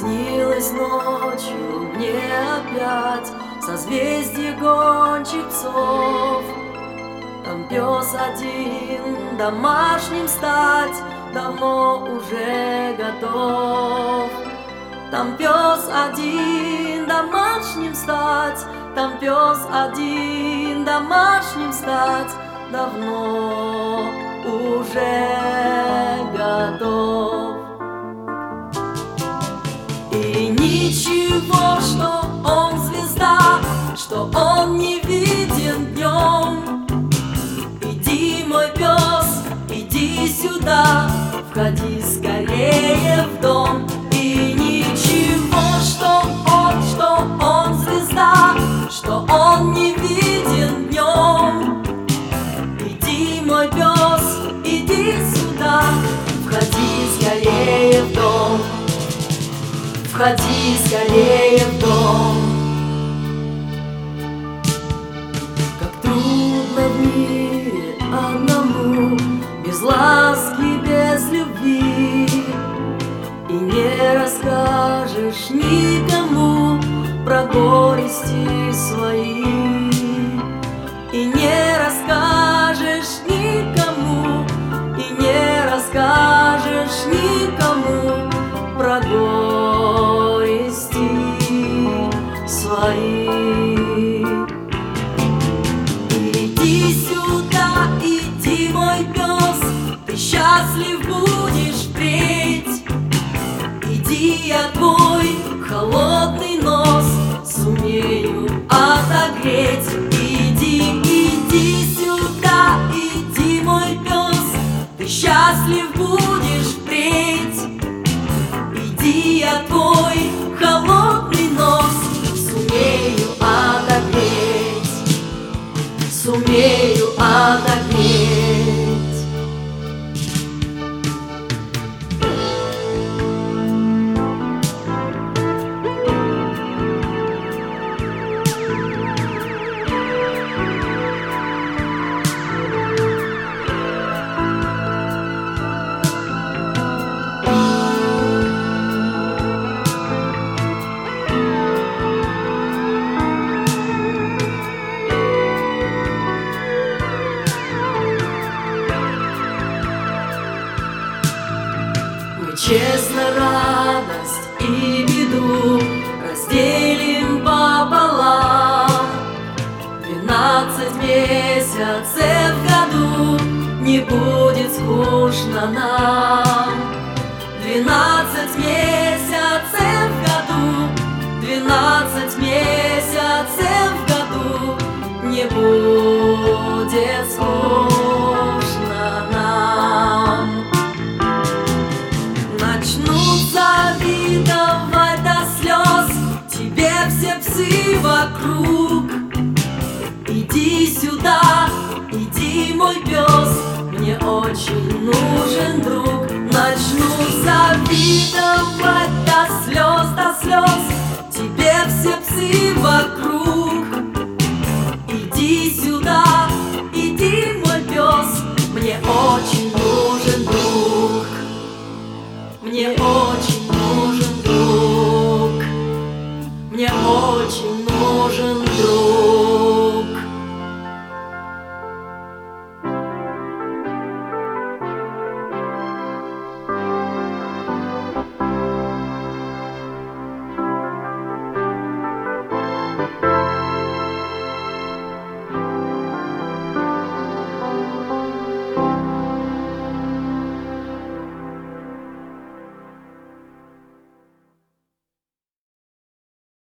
Приснилось ночью мне опять созвездие гончих псов. Там пес один домашним стать давно уже готов. Там пес один домашним стать, там пес один домашним стать давно уже готов. И ничего, что он звезда, что он не виден днем. Иди, мой пес, иди сюда, входи скорее в дом. И ничего, что он звезда, что он не виден днем. Иди, мой пес, иди сюда, входи скорее в дом. Входи скорее в дом. Как трудно в мире одному, без ласки, без любви. И не расскажешь никому про горести свои. И не расскажешь никому, и не расскажешь никому про горести свои. Иди сюда, иди, мой пес, ты счастлив будешь впредь. Иди, я твой холодный нос сумею отогреть. Иди сюда, иди, мой пес, ты счастлив будешь впредь. Иди, я твой холодный нос сумею отогреть, сумею отогреть. Честно радость и беду разделим пополам. 12 месяцев в году не будет скучно нам. 12 месяцев в году, 12 месяцев в году не будет скучно нам. Начнут завидовать до слез тебе все псы вокруг. Иди сюда, иди, мой пес, мне очень нужен друг. Начнут завидовать до слез тебе все псы вокруг. Иди сюда, иди, мой пес, мне очень нужен друг. Мне очень нужен друг. Мне очень нужен друг.